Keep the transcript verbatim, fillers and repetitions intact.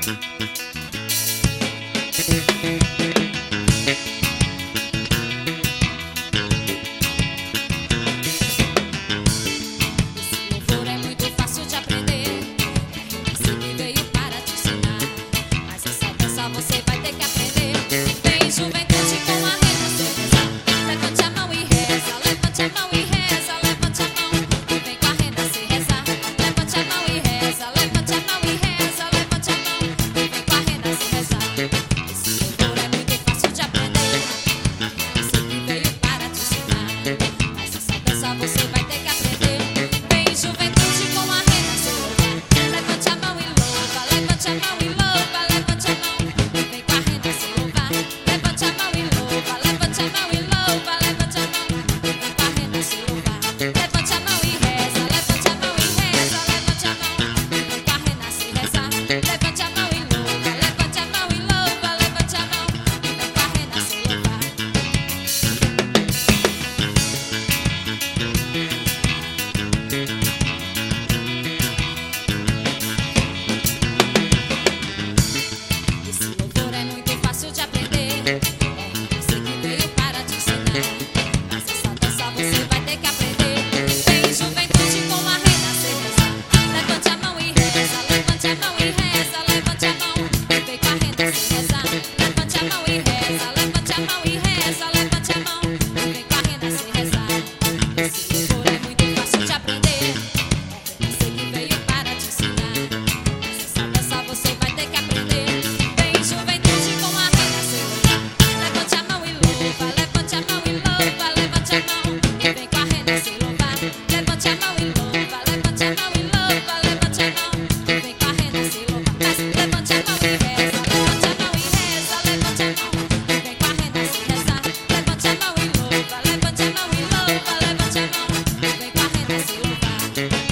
louvor é muito fácil de aprender. Você que veio para te ensinar, mas essa dança você vai ter que aprender. Vem juventude com a renda se rezar. Levante a mão e reza, levante a mão e reza, levante a mão. E vem com a renda se rezar. Levante a mão e reza, levante a mão e reza, levante a mão. E vem com a renda se rezar. Esse louvor é muito fácil de aprender. Você que veio para te ensinar, mas essa dança você vai ter que aprender. Vem juventude com a renda se louvar. Levante a mão e louva, levante a mão e louva, levante a mão. E vem com a renda se louvar. Levante a mão e louva, levante a mão e louva, levante a mão. E vem com a renda se louvar. Levante a mão e reza, levante a mão e reza, levante a mão. E vem com a renda se rezar. Levante a mão e louva, levante a mão e louva, levante a mão. E vem com a renda se louvar. Esse louvor é muito fácil de aprender. Você que veio para te ensinar, mas essa dança você vai ter que aprender. Vem juventude com a renda se rezar. Levante a mão e reza, levante a mão e reza, levante a mão. E vem com a renda se rezar. Levante a mão e reza, levante a mão e reza, levante a mão. E vem com a renda se rezar. Esse louvor é muito fácil de aprender. Você que veio para te ensinar, mas essa dança você vai ter que aprender. Vem juventude com a renda se louvar. Levante a mão e louva, levante a mão e louva, levante a mão. E vem com a renda se louvar. Levante a mão e louva, levante a mão e louva, levante a mão. E vem com a renda se louvar. Mas levante a mão e reza, levante a mão e reza, levante a mão. E vem com a renda se rezar. Levante a mão e louva, levante a mão e louva, levante a mão. E vem com a renda se louvar.